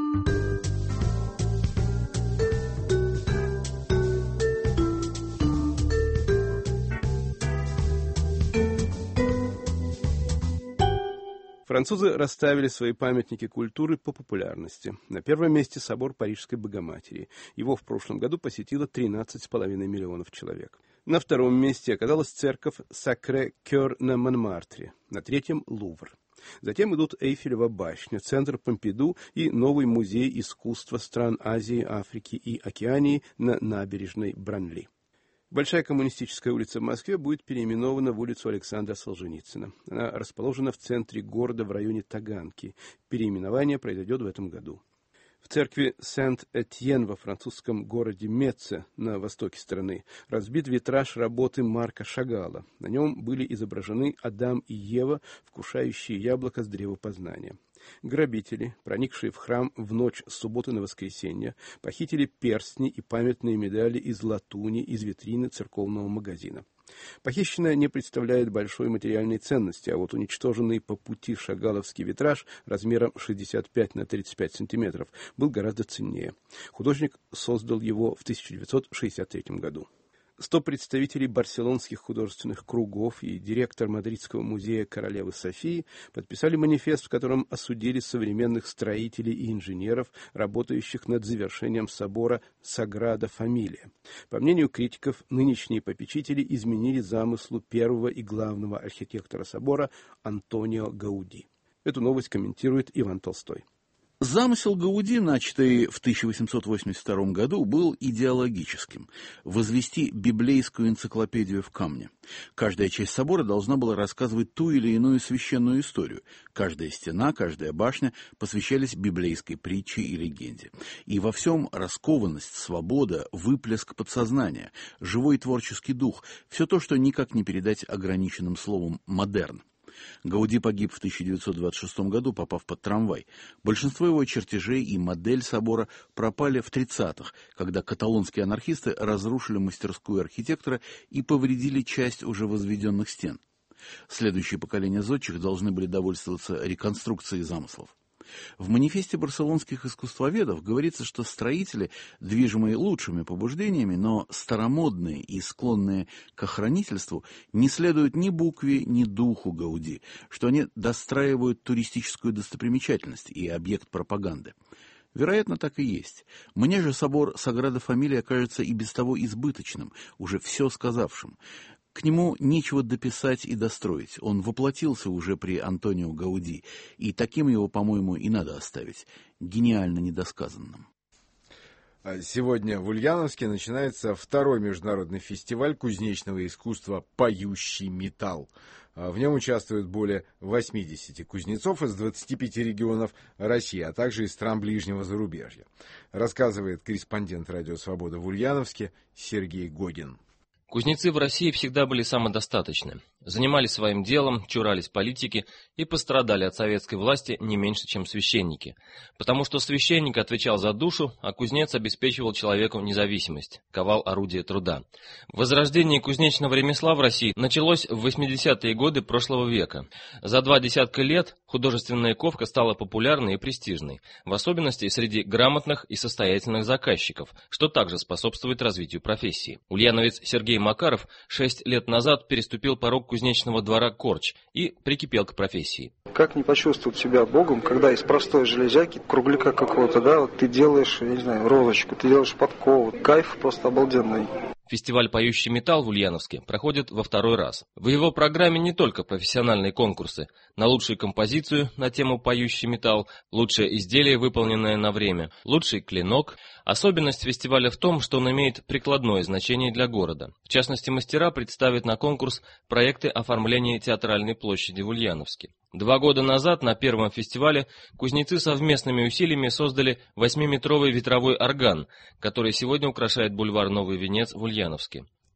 Французы расставили свои памятники культуры по популярности. На первом месте собор Парижской Богоматери. Его в прошлом году посетило тринадцать с половиной миллионов человек. На втором месте оказалась церковь Сакре-Кёр на Монмартре. На третьем — Лувр. Затем идут Эйфелева башня, центр Помпиду и новый музей искусства стран Азии, Африки и Океании на набережной Бранли. Большая Коммунистическая улица в Москве будет переименована в улицу Александра Солженицына. Она расположена в центре города в районе Таганки. Переименование произойдет в этом году. В церкви Сент-Этьен во французском городе Меце на востоке страны разбит витраж работы Марка Шагала. На нем были изображены Адам и Ева, вкушающие яблоко с древа познания. Грабители, проникшие в храм в ночь с субботы на воскресенье, похитили перстни и памятные медали из латуни из витрины церковного магазина. Похищенное не представляет большой материальной ценности, а вот уничтоженный по пути шагаловский витраж размером шестьдесят пять на тридцать пять сантиметров был гораздо ценнее. Художник создал его в тысяча девятьсот шестьдесят третьем году. Сто представителей барселонских художественных кругов и директор Мадридского музея королевы Софии подписали манифест, в котором осудили современных строителей и инженеров, работающих над завершением собора Саграда Фамилия. По мнению критиков, нынешние попечители изменили замыслу первого и главного архитектора собора Антонио Гауди. Эту новость комментирует Иван Толстой. Замысел Гауди, начатый в тысяча восемьсот восемьдесят втором году, был идеологическим – возвести библейскую энциклопедию в камне. Каждая часть собора должна была рассказывать ту или иную священную историю. Каждая стена, каждая башня посвящались библейской притче и легенде. И во всем раскованность, свобода, выплеск подсознания, живой творческий дух – все то, что никак не передать ограниченным словом «модерн». Гауди погиб в тысяча девятьсот двадцать шестом году, попав под трамвай. Большинство его чертежей и модель собора пропали в тридцатых, когда каталонские анархисты разрушили мастерскую архитектора и повредили часть уже возведенных стен. Следующие поколения зодчих должны были довольствоваться реконструкцией замыслов. В манифесте барселонских искусствоведов говорится, что строители, движимые лучшими побуждениями, но старомодные и склонные к охранительству, не следуют ни букве, ни духу Гауди, что они достраивают туристическую достопримечательность и объект пропаганды. Вероятно, так и есть. Мне же собор Саграда Фамилия кажется и без того избыточным, уже все сказавшим. К нему нечего дописать и достроить. Он воплотился уже при Антонио Гауди, и таким его, по-моему, и надо оставить, гениально недосказанным. Сегодня в Ульяновске начинается второй международный фестиваль кузнечного искусства «Поющий металл». В нем участвуют более восьмидесяти кузнецов из двадцати пяти регионов России, а также из стран ближнего зарубежья. Рассказывает корреспондент «Радио Свобода» в Ульяновске Сергей Гогин. Кузнецы в России всегда были самодостаточны, занимались своим делом, чурались политики и пострадали от советской власти не меньше, чем священники. Потому что священник отвечал за душу, а кузнец обеспечивал человеку независимость, ковал орудие труда. Возрождение кузнечного ремесла в России началось в восьмидесятые годы прошлого века. За два десятка лет художественная ковка стала популярной и престижной, в особенности среди грамотных и состоятельных заказчиков, что также способствует развитию профессии. Ульяновец Сергей Макаров шесть лет назад переступил порог кузнечного двора «Корч» и прикипел к профессии. Как не почувствовать себя Богом, когда из простой железяки, кругляка какого-то, да, вот ты делаешь, я не знаю, розочку, ты делаешь подкову. Кайф просто обалденный. Фестиваль «Поющий металл» в Ульяновске проходит во второй раз. В его программе не только профессиональные конкурсы на лучшую композицию на тему «Поющий металл», лучшее изделие, выполненное на время, лучший клинок. Особенность фестиваля в том, что он имеет прикладное значение для города. В частности, мастера представят на конкурс проекты оформления театральной площади в Ульяновске. Два года назад на первом фестивале кузнецы совместными усилиями создали восьмиметровый ветровой орган, который сегодня украшает бульвар Новый Венец в Ульяновске.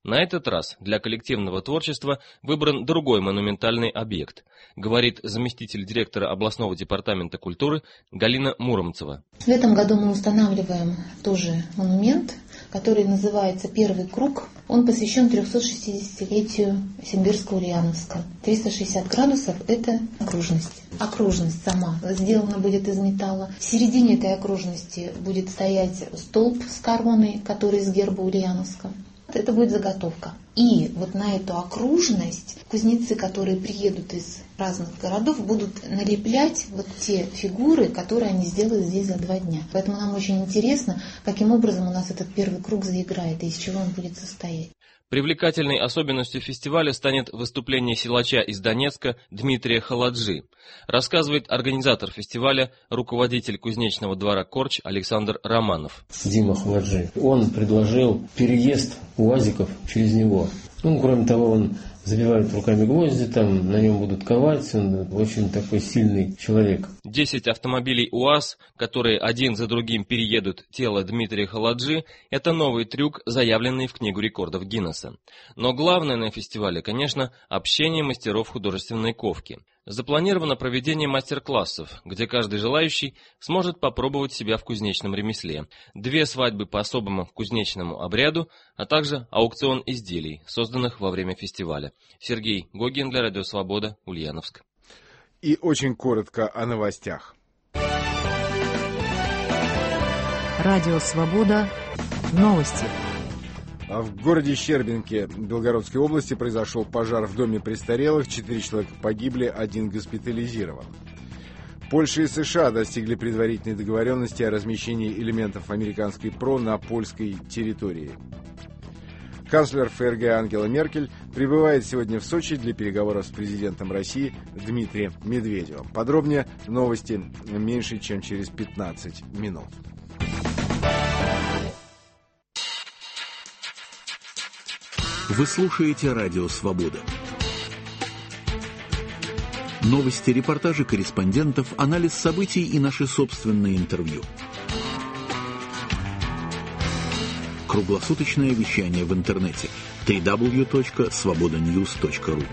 На этот раз для коллективного творчества выбран другой монументальный объект, говорит заместитель директора областного департамента культуры Галина Муромцева. В этом году мы устанавливаем тоже монумент, который называется «Первый круг». Он посвящен трехсотшестидесятилетию Симбирско-Ульяновска. триста шестьдесят градусов – это окружность. Окружность сама сделана будет из металла. В середине этой окружности будет стоять столб с короной, который из герба Ульяновска. Это будет заготовка. И вот на эту окружность кузнецы, которые приедут из разных городов, будут налеплять вот те фигуры, которые они сделают здесь за два дня. Поэтому нам очень интересно, каким образом у нас этот первый круг заиграет и из чего он будет состоять. Привлекательной особенностью фестиваля станет выступление силача из Донецка Дмитрия Халаджи, рассказывает организатор фестиваля, руководитель кузнечного двора «Корч» Александр Романов. Дима Халаджи. Он предложил переезд УАЗиков через него. Ну, кроме того, он забивает руками гвозди, там на нем будут ковать, он очень такой сильный человек. Десять автомобилей УАЗ, которые один за другим переедут тело Дмитрия Халаджи, это новый трюк, заявленный в Книгу рекордов Гиннесса. Но главное на фестивале, конечно, общение мастеров художественной ковки. Запланировано проведение мастер-классов, где каждый желающий сможет попробовать себя в кузнечном ремесле. Две свадьбы по особому кузнечному обряду, а также аукцион изделий, созданных во время фестиваля. Сергей Гогин для Радио Свобода, Ульяновск. И очень коротко о новостях. Радио Свобода. Новости. В городе Щербинке Белгородской области произошел пожар в доме престарелых. Четыре человека погибли, один госпитализирован. Польша и США достигли предварительной договоренности о размещении элементов американской ПРО на польской территории. Канцлер ФРГ Ангела Меркель прибывает сегодня в Сочи для переговоров с президентом России Дмитрием Медведевым. Подробнее новости меньше, чем через пятнадцать минут. Вы слушаете Радио Свобода. Новости, репортажи корреспондентов, анализ событий и наши собственные интервью. Круглосуточное вещание в интернете дабл ю дабл ю дабл ю точка свобода ньюс точка ру.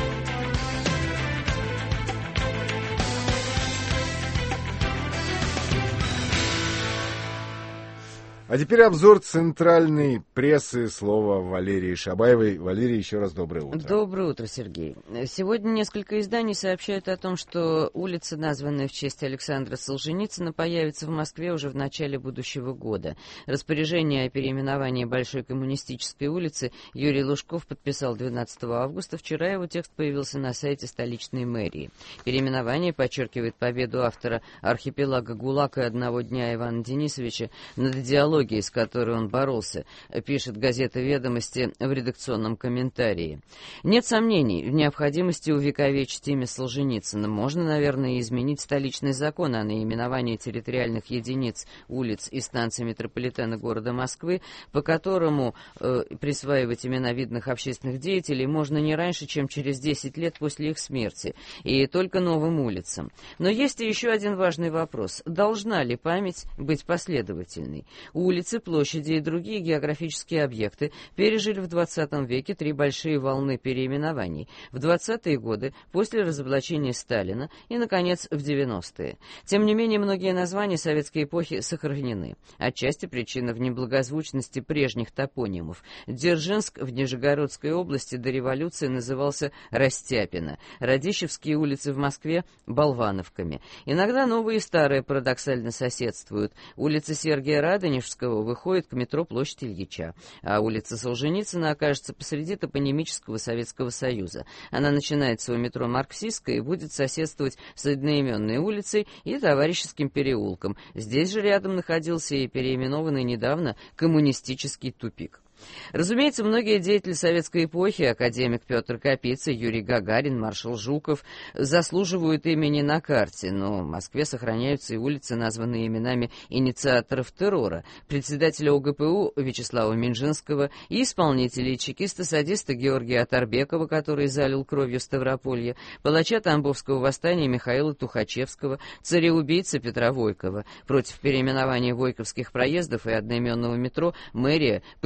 А теперь обзор центральной прессы. Слово Валерии Шабаевой. Валерия, еще раз доброе утро. Доброе утро, Сергей. Сегодня несколько изданий сообщают о том, что улица, названная в честь Александра Солженицына, появится в Москве уже в начале будущего года. Распоряжение о переименовании Большой Коммунистической улицы Юрий Лужков подписал двенадцатого августа. Вчера его текст появился на сайте столичной мэрии. Переименование подчеркивает победу автора «Архипелага ГУЛАГ» и «Одного дня» Ивана Денисовича над идеологией, с которой он боролся, пишет газета «Ведомости» в редакционном комментарии. Нет сомнений в необходимости увековечить имя Солженицына. Можно, наверное, изменить столичный закон о наименовании территориальных единиц, улиц и станций метрополитена города Москвы, по которому э, присваивать имена видных общественных деятелей можно не раньше, чем через десять лет после их смерти, и только новым улицам. Но есть и еще один важный вопрос. Должна ли память быть последовательной? Улицы, площади и другие географические объекты пережили в двадцатом веке три большие волны переименований. В двадцатые годы, после разоблачения Сталина и, наконец, в девяностые. Тем не менее, многие названия советской эпохи сохранены. Отчасти причина в неблагозвучности прежних топонимов. Дзержинск в Нижегородской области до революции назывался Растяпино. Радищевские улицы в Москве – Болвановками. Иногда новые и старые парадоксально соседствуют. Улица Сергия Радонежского выходит к метро Площадь Ильича, а улица Солженицына окажется посреди топонимического Советского Союза. Она начинается у метро Марксистская и будет соседствовать с одноименной улицей и Товарищеским переулком. Здесь же рядом находился и переименованный недавно коммунистический тупик. Разумеется, многие деятели советской эпохи, академик Петр Капица, Юрий Гагарин, маршал Жуков, заслуживают имени на карте, но в Москве сохраняются и улицы, названные именами инициаторов террора, председателя ОГПУ Вячеслава Минжинского и исполнителей чекиста-садиста Георгия Атарбекова, который залил кровью Ставрополье, палача Тамбовского восстания Михаила Тухачевского, цареубийцы Петра Войкова. Против переименования Войковских проездов и одноименного метро мэрия почему-то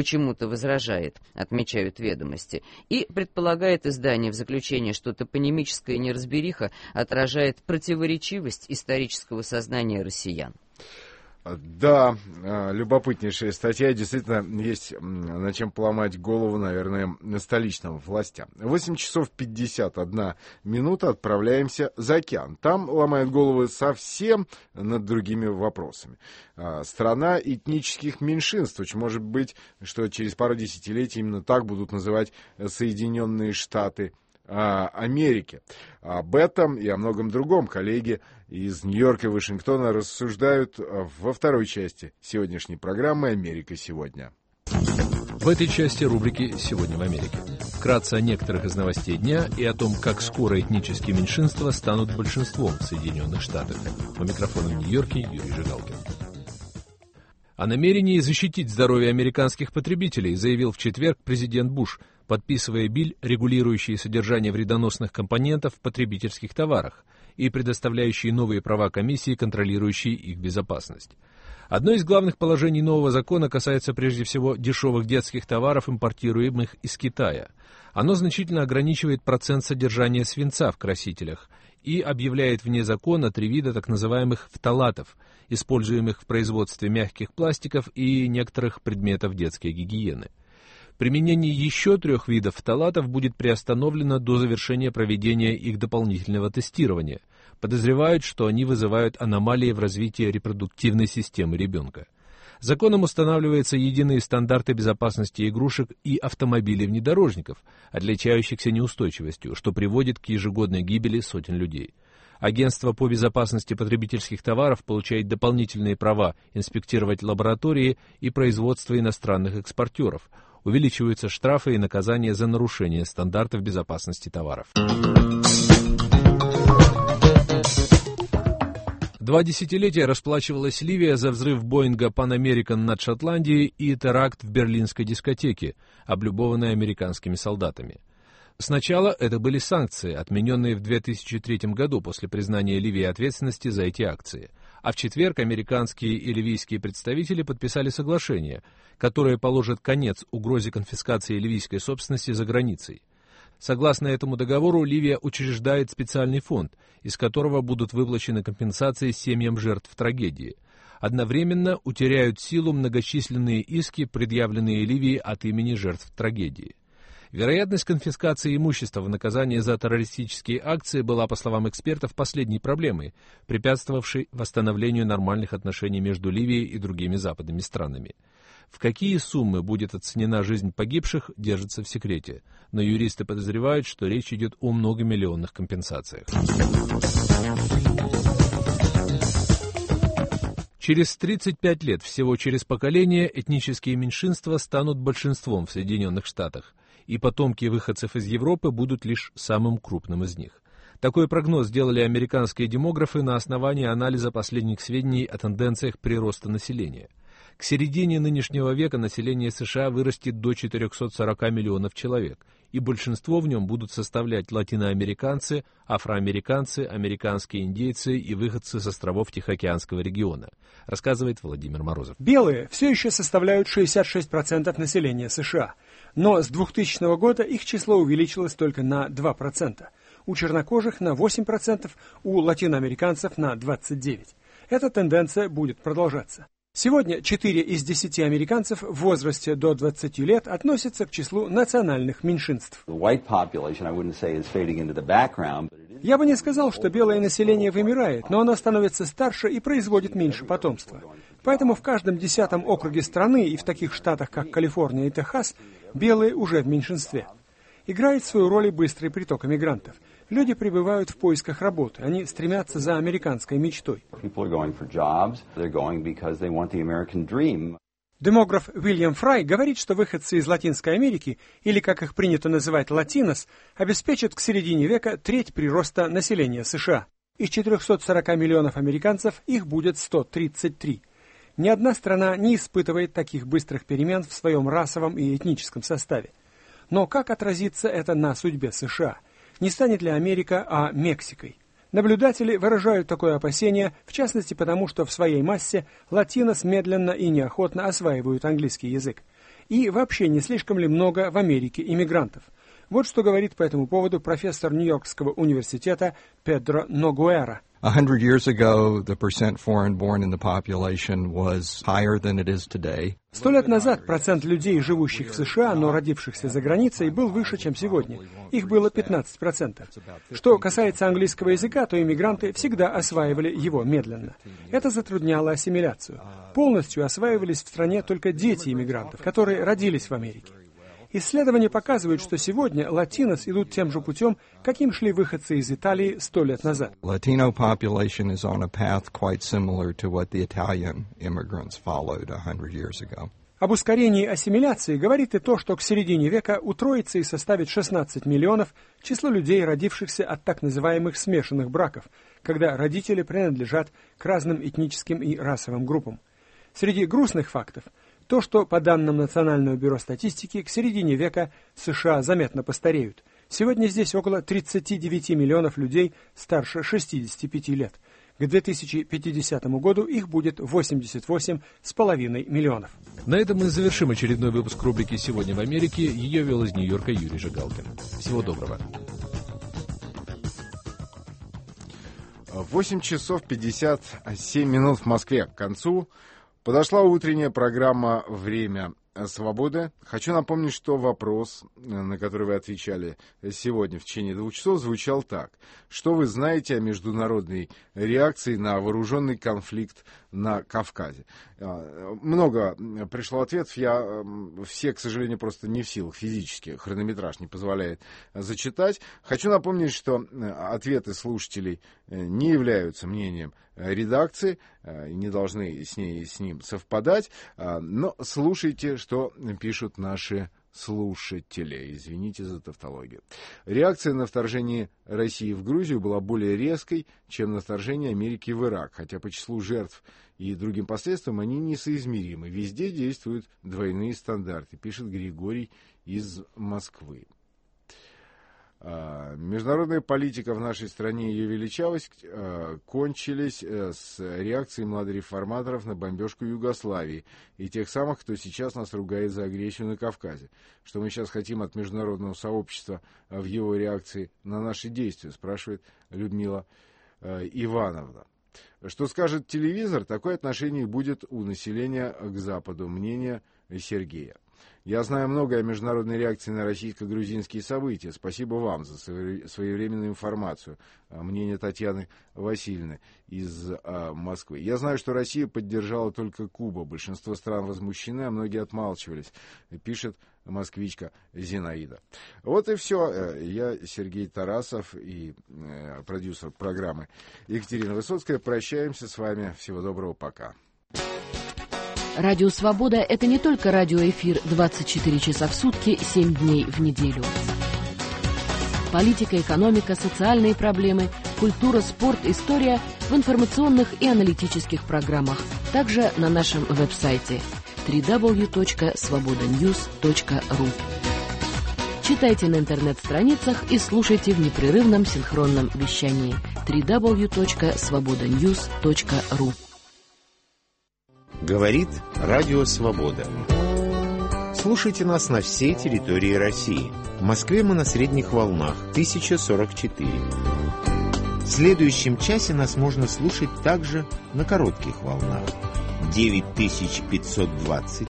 что возражает, отмечают «Ведомости», и предполагает издание в заключение, что топонимическая неразбериха отражает противоречивость исторического сознания россиян. Да, любопытнейшая статья. Действительно, есть над чем поломать голову, наверное, столичным властям. восемь часов пятьдесят одна минута. Отправляемся за океан. Там ломают головы совсем над другими вопросами. Страна этнических меньшинств. Очень может быть, что через пару десятилетий именно так будут называть Соединенные Штаты Америки. Об этом и о многом другом коллеги из Нью-Йорка и Вашингтона рассуждают во второй части сегодняшней программы «Америка сегодня». В этой части рубрики «Сегодня в Америке». Вкратце о некоторых из новостей дня и о том, как скоро этнические меньшинства станут большинством в Соединенных Штатах. У микрофона в Нью-Йорке Юрий Жигалкин. О намерении защитить здоровье американских потребителей заявил в четверг президент Буш, подписывая биль, регулирующий содержание вредоносных компонентов в потребительских товарах и предоставляющий новые права комиссии, контролирующей их безопасность. Одно из главных положений нового закона касается прежде всего дешевых детских товаров, импортируемых из Китая. Оно значительно ограничивает процент содержания свинца в красителях и объявляет вне закона три вида так называемых фталатов, используемых в производстве мягких пластиков и некоторых предметов детской гигиены. Применение еще трех видов фталатов будет приостановлено до завершения проведения их дополнительного тестирования. Подозревают, что они вызывают аномалии в развитии репродуктивной системы ребенка. Законом устанавливаются единые стандарты безопасности игрушек и автомобилей-внедорожников, отличающихся неустойчивостью, что приводит к ежегодной гибели сотен людей. Агентство по безопасности потребительских товаров получает дополнительные права инспектировать лаборатории и производство иностранных экспортеров. Увеличиваются штрафы и наказания за нарушение стандартов безопасности товаров. Два десятилетия расплачивалась Ливия за взрыв Боинга Pan American над Шотландией и теракт в берлинской дискотеке, облюбованной американскими солдатами. Сначала это были санкции, отмененные в две тысячи третьем году после признания Ливии ответственности за эти акции. А в четверг американские и ливийские представители подписали соглашение, которое положит конец угрозе конфискации ливийской собственности за границей. Согласно этому договору, Ливия учреждает специальный фонд, из которого будут выплачены компенсации семьям жертв трагедии. Одновременно утеряют силу многочисленные иски, предъявленные Ливии от имени жертв трагедии. Вероятность конфискации имущества в наказание за террористические акции была, по словам экспертов, последней проблемой, препятствовавшей восстановлению нормальных отношений между Ливией и другими западными странами. В какие суммы будет оценена жизнь погибших, держится в секрете, но юристы подозревают, что речь идет о многомиллионных компенсациях. Через тридцать пять лет, всего через поколение, этнические меньшинства станут большинством в Соединенных Штатах, и потомки выходцев из Европы будут лишь самым крупным из них. Такой прогноз сделали американские демографы на основании анализа последних сведений о тенденциях прироста населения. К середине нынешнего века население США вырастет до четырехсот сорока миллионов человек, и большинство в нем будут составлять латиноамериканцы, афроамериканцы, американские индейцы и выходцы с островов Тихоокеанского региона, рассказывает Владимир Морозов. Белые все еще составляют шестьдесят шесть процентов населения США, но с двухтысячного года их число увеличилось только на два процента. У чернокожих на восемь процентов, у латиноамериканцев на двадцать девять процентов. Эта тенденция будет продолжаться. Сегодня четыре из десяти американцев в возрасте до двадцати лет относятся к числу национальных меньшинств. Я бы не сказал, что белое население вымирает, но оно становится старше и производит меньше потомства. Поэтому в каждом десятом округе страны и в таких штатах, как Калифорния и Техас, белые уже в меньшинстве. Играет свою роль и быстрый приток иммигрантов. Люди прибывают в поисках работы, они стремятся за американской мечтой. Демограф Уильям Фрай говорит, что выходцы из Латинской Америки, или, как их принято называть, латинос, обеспечат к середине века треть прироста населения США. Из четырехсот сорока миллионов американцев их будет сто тридцать три. Ни одна страна не испытывает таких быстрых перемен в своем расовом и этническом составе. Но как отразится это на судьбе США? Не станет ли Америка, а Мексикой? Наблюдатели выражают такое опасение, в частности потому, что в своей массе латинос медленно и неохотно осваивают английский язык. И вообще не слишком ли много в Америке иммигрантов? Вот что говорит по этому поводу профессор Нью-Йоркского университета Педро Ногуэра. A hundred years ago, the percent foreign-born in the population was higher than it is today. Сто лет назад процент людей, живущих в США, но родившихся за границей, был выше, чем сегодня. Их было пятнадцать процентов. Что касается английского языка, то иммигранты всегда осваивали его медленно. Это затрудняло ассимиляцию. Полностью осваивались в стране только дети иммигрантов, которые родились в Америке. Исследования показывают, что сегодня латинос идут тем же путем, каким шли выходцы из Италии сто лет назад. Latino population is on a path quite similar to what the Italian immigrants followed a hundred years ago. Об ускорении ассимиляции говорит и то, что к середине века утроится и составит шестнадцать миллионов число людей, родившихся от так называемых смешанных браков, когда родители принадлежат к разным этническим и расовым группам. Среди грустных фактов то, что, по данным Национального бюро статистики, к середине века США заметно постареют. Сегодня здесь около тридцать девять миллионов людей старше шестидесяти пяти лет. К две тысячи пятидесятому году их будет восемьдесят восемь с половиной миллионов. На этом мы завершим очередной выпуск рубрики «Сегодня в Америке». Ее вел из Нью-Йорка Юрий Жигалкин. Всего доброго. восемь часов пятьдесят семь минут в Москве. К концу подошла утренняя программа «Время свободы». Хочу напомнить, что вопрос, на который вы отвечали сегодня в течение двух часов, звучал так. Что вы знаете о международной реакции на вооруженный конфликт на Кавказе? Много пришло ответов. Я все, к сожалению, просто не в силах физически. Хронометраж не позволяет зачитать. Хочу напомнить, что ответы слушателей не являются мнением редакции, не должны с ней с ним совпадать, но слушайте, что пишут наши слушатели. Извините за тавтологию. Реакция на вторжение России в Грузию была более резкой, чем на вторжение Америки в Ирак, хотя по числу жертв и другим последствиям они несоизмеримы. Везде действуют двойные стандарты, пишет Григорий из Москвы. Международная политика в нашей стране и ее величавость кончились с реакцией младореформаторов на бомбежку Югославии и тех самых, кто сейчас нас ругает за агрессию на Кавказе. Что мы сейчас хотим от международного сообщества в его реакции на наши действия, спрашивает Людмила Ивановна. Что скажет телевизор, такое отношение будет у населения к Западу. Мнение Сергея. Я знаю многое о международной реакции на российско-грузинские события. Спасибо вам за своевременную информацию. Мнение Татьяны Васильевны из а, Москвы. Я знаю, что Россия поддержала только Куба. Большинство стран возмущены, а многие отмалчивались, пишет москвичка Зинаида. Вот и все. Я Сергей Тарасов и э, продюсер программы Екатерина Высоцкая. Прощаемся с вами. Всего доброго. Пока. Радио «Свобода» — это не только радиоэфир двадцать четыре часа в сутки, семь дней в неделю. Политика, экономика, социальные проблемы, культура, спорт, история в информационных и аналитических программах. Также на нашем веб-сайте дабл ю дабл ю дабл ю точка свобода ньюс точка ру. Читайте на интернет-страницах и слушайте в непрерывном синхронном вещании дабл ю дабл ю дабл ю точка свобода ньюс точка ру. Говорит Радио Свобода. Слушайте нас на всей территории России. В Москве мы на средних волнах тысяча сорок четыре. В следующем часе нас можно слушать также на коротких волнах девять тысяч пятьсот двадцать